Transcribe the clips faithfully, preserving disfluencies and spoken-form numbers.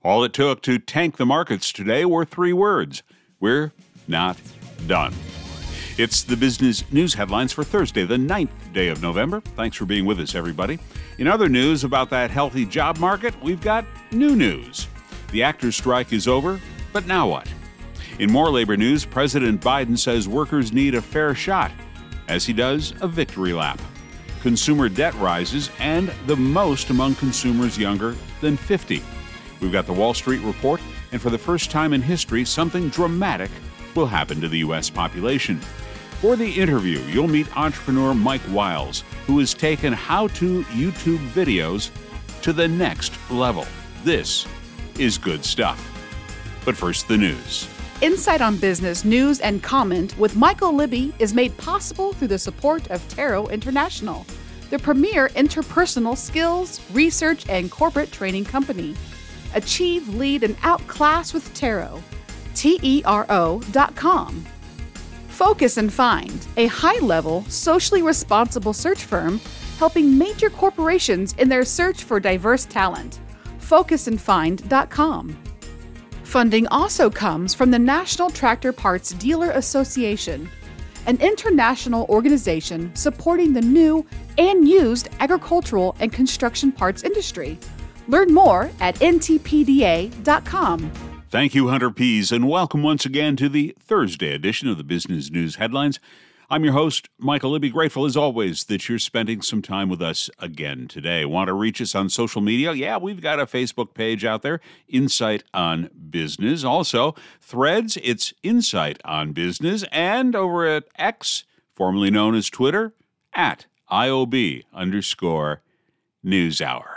All it took to tank the markets today were three words. We're not done. It's the business news headlines for Thursday, the ninth day of November. Thanks for being with us, everybody. In other news about that healthy job market, we've got new news. The actors' strike is over, but now what? In more labor news, President Biden says workers need a fair shot, as he does a victory lap. Consumer debt rises, and the most among consumers younger than fifty. We've got the Wall Street Report, and for the first time in history, something dramatic will happen to the U S population. For the interview, you'll meet entrepreneur Mike Wiles, who has taken how-to YouTube videos to the next level. This is good stuff. But first, the news. Insight on Business news and comment with Michael Libby is made possible through the support of Taro International, the premier interpersonal skills, research, and corporate training company. Achieve, lead, and outclass with Taro. T E R O dot com. Focus and Find, a high-level, socially responsible search firm helping major corporations in their search for diverse talent. focus and find dot com. Funding also comes from the National Tractor Parts Dealer Association, an international organization supporting the new and used agricultural and construction parts industry. Learn more at N T P D A dot com. Thank you, Hunter Pease, and welcome once again to the Thursday edition of the Business News Headlines. I'm your host, Michael Libby. Grateful, as always, that you're spending some time with us again today. Want to reach us on social media? Yeah, we've got a Facebook page out there, Insight on Business. Also, Threads, it's Insight on Business. And over at X, formerly known as Twitter, at I O B underscore NewsHour.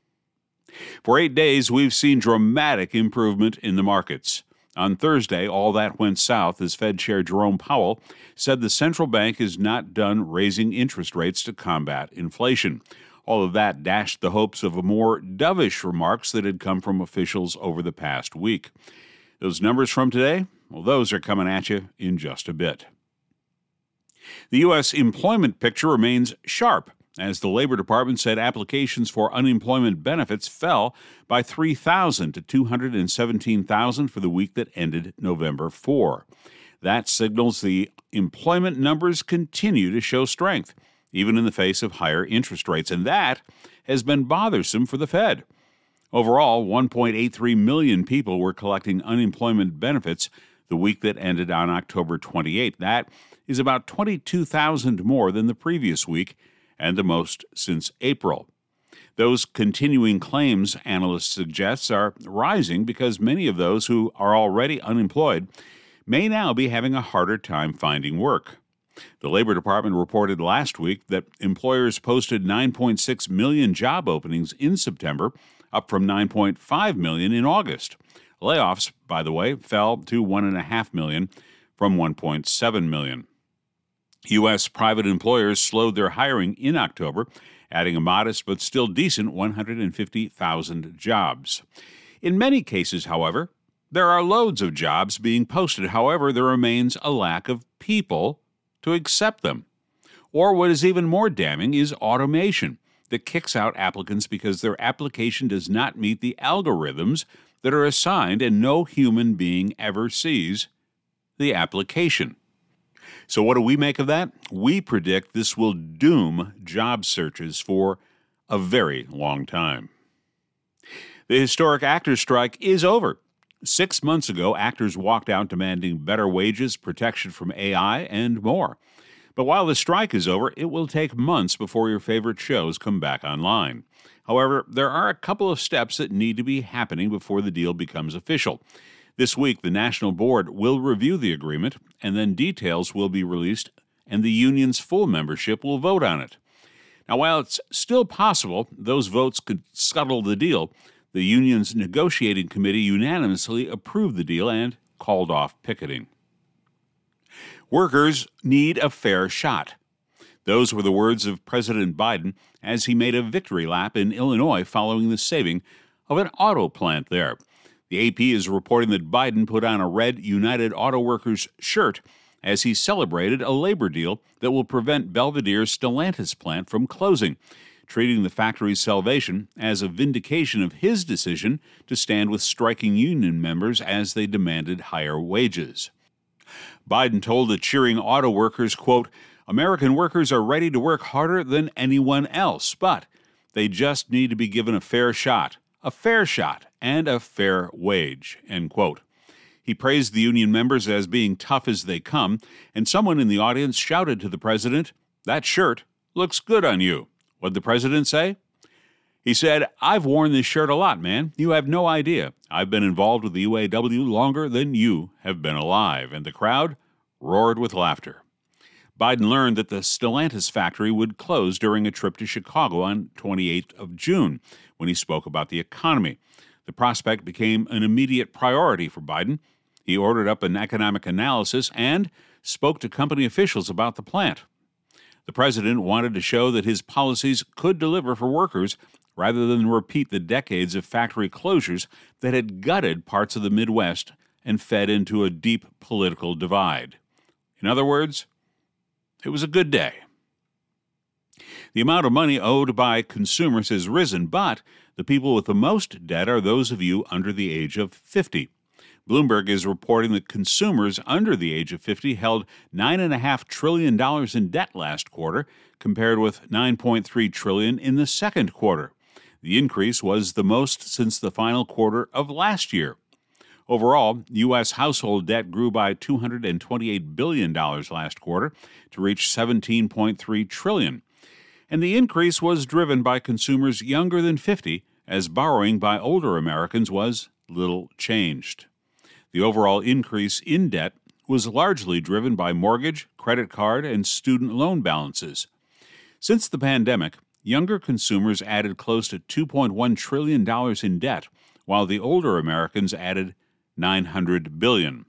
For eight days, we've seen dramatic improvement in the markets. On Thursday, all that went south as Fed Chair Jerome Powell said the central bank is not done raising interest rates to combat inflation. All of that dashed the hopes of a more dovish remarks that had come from officials over the past week. Those numbers from today, well, those are coming at you in just a bit. The U S employment picture remains sharp, as the Labor Department said applications for unemployment benefits fell by three thousand to two hundred seventeen thousand for the week that ended November fourth. That signals the employment numbers continue to show strength, even in the face of higher interest rates, and that has been bothersome for the Fed. Overall, one point eight three million people were collecting unemployment benefits the week that ended on October twenty-eighth. That is about twenty-two thousand more than the previous week, and the most since April. Those continuing claims, analysts suggest, are rising because many of those who are already unemployed may now be having a harder time finding work. The Labor Department reported last week that employers posted nine point six million job openings in September, up from nine point five million in August. Layoffs, by the way, fell to one point five million from one point seven million. U S private employers slowed their hiring in October, adding a modest but still decent one hundred fifty thousand jobs. In many cases, however, there are loads of jobs being posted. However, there remains a lack of people to accept them. Or what is even more damning is automation that kicks out applicants because their application does not meet the algorithms that are assigned, and no human being ever sees the application. So what do we make of that? We predict this will doom job searches for a very long time. The historic actors' strike is over. Six months ago, actors walked out demanding better wages, protection from A I, and more. But while the strike is over, it will take months before your favorite shows come back online. However, there are a couple of steps that need to be happening before the deal becomes official. This week, the National Board will review the agreement, and then details will be released, and the union's full membership will vote on it. Now, while it's still possible those votes could scuttle the deal, the union's negotiating committee unanimously approved the deal and called off picketing. Workers need a fair shot. Those were the words of President Biden as he made a victory lap in Illinois following the saving of an auto plant there. The A P is reporting that Biden put on a red United Auto Workers shirt as he celebrated a labor deal that will prevent Belvedere's Stellantis plant from closing. treating the factory's salvation as a vindication of his decision to stand with striking union members as they demanded higher wages. Biden told the cheering auto workers, quote, "American workers are ready to work harder than anyone else, but they just need to be given a fair shot, a fair shot, and a fair wage," end quote. He praised the union members as being tough as they come, and someone in the audience shouted to the president, "That shirt looks good on you." What'd the president say? He said, "I've worn this shirt a lot, man. You have no idea. I've been involved with the U A W longer than you have been alive." And the crowd roared with laughter. Biden learned that the Stellantis factory would close during a trip to Chicago on twenty-eighth of June when he spoke about the economy. The prospect became an immediate priority for Biden. He ordered up an economic analysis and spoke to company officials about the plant. The president wanted to show that his policies could deliver for workers rather than repeat the decades of factory closures that had gutted parts of the Midwest and fed into a deep political divide. In other words, it was a good day. The amount of money owed by consumers has risen, but the people with the most debt are those of you under the age of fifty. Bloomberg is reporting that consumers under the age of fifty held nine point five trillion dollars in debt last quarter, compared with nine point three trillion dollars in the second quarter. The increase was the most since the final quarter of last year. Overall, U S household debt grew by two hundred twenty-eight billion dollars last quarter to reach seventeen point three trillion dollars. And the increase was driven by consumers younger than fifty, as borrowing by older Americans was little changed. The overall increase in debt was largely driven by mortgage, credit card, and student loan balances. Since the pandemic, younger consumers added close to two point one trillion dollars in debt, while the older Americans added nine hundred billion dollars.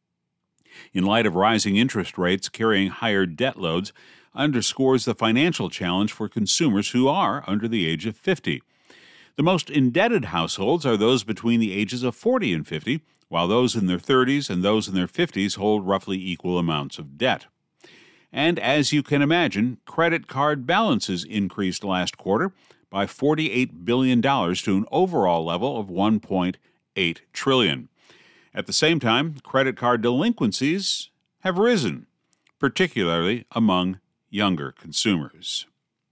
In light of rising interest rates, carrying higher debt loads underscores the financial challenge for consumers who are under the age of fifty. The most indebted households are those between the ages of forty and fifty, while those in their thirties and those in their fifties hold roughly equal amounts of debt. And as you can imagine, credit card balances increased last quarter by forty-eight billion dollars to an overall level of one point eight trillion dollars. At the same time, credit card delinquencies have risen, particularly among younger consumers.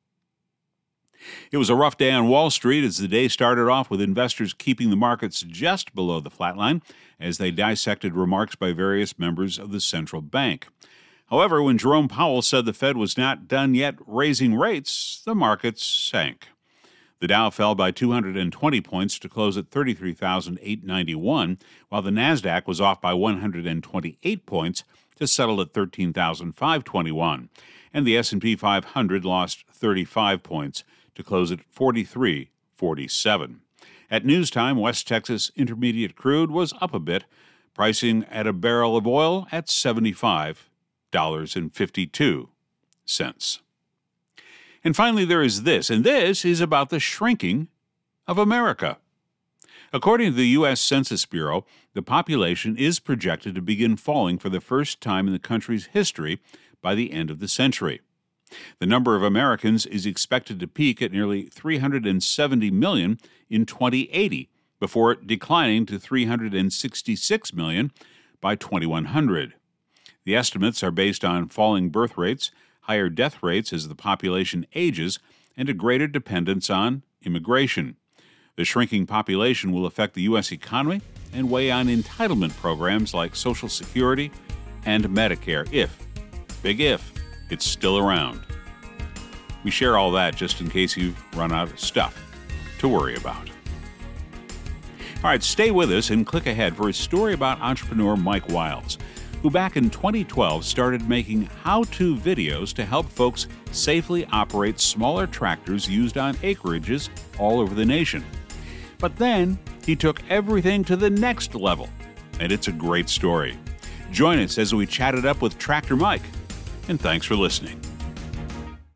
It was a rough day on Wall Street as the day started off with investors keeping the markets just below the flatline as they dissected remarks by various members of the central bank. However, when Jerome Powell said the Fed was not done yet raising rates, the markets sank. The Dow fell by two hundred twenty points to close at thirty-three thousand eight hundred ninety-one, while the Nasdaq was off by one hundred twenty-eight points to settle at thirteen thousand five hundred twenty-one, and the S and P five hundred lost thirty-five points to close at forty-three forty-seven. At noontime, West Texas Intermediate crude was up a bit, pricing at a barrel of oil at seventy-five dollars and fifty-two cents. And finally, there is this, and this is about the shrinking of America. According to the U S Census Bureau, the population is projected to begin falling for the first time in the country's history by the end of the century. The number of Americans is expected to peak at nearly three hundred seventy million in twenty eighty, before declining to three hundred sixty-six million by twenty-one hundred. The estimates are based on falling birth rates, higher death rates as the population ages, and a greater dependence on immigration. The shrinking population will affect the U S economy and weigh on entitlement programs like Social Security and Medicare, if, big if, it's still around. We share all that just in case you've run out of stuff to worry about. All right, stay with us and click ahead for a story about entrepreneur Mike Wiles, who back in twenty twelve started making how-to videos to help folks safely operate smaller tractors used on acreages all over the nation. But then he took everything to the next level, and it's a great story. Join us as we chat it up with Tractor Mike, and thanks for listening.